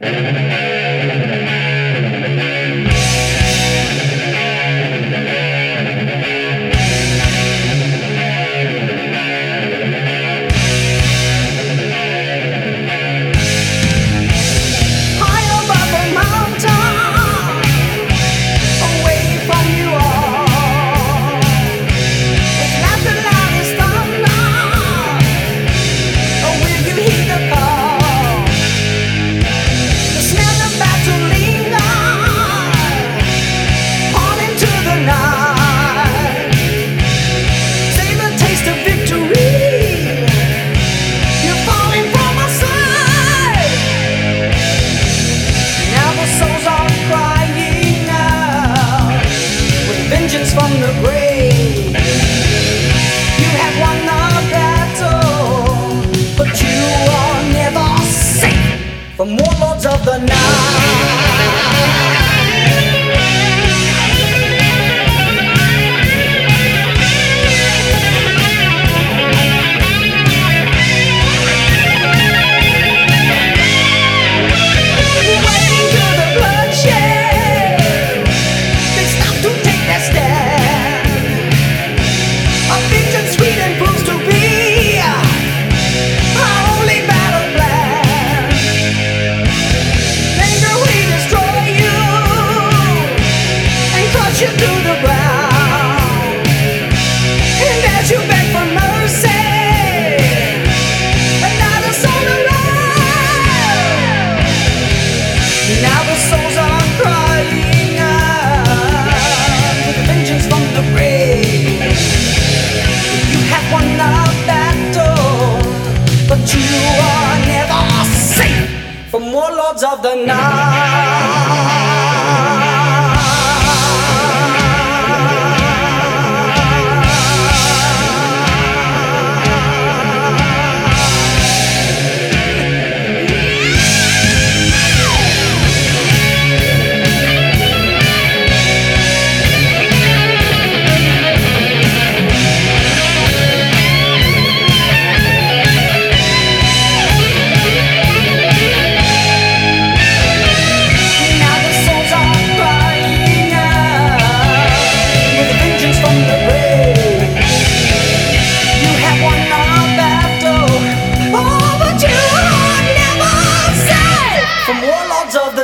From the grave, you have won the battle, but you are never safe from warlords of the night. You to the ground, and as you beg for mercy, another soul around. Now the souls are crying out with vengeance from the grave. You have won the battle, but you are never safe from warlords of the night. Of the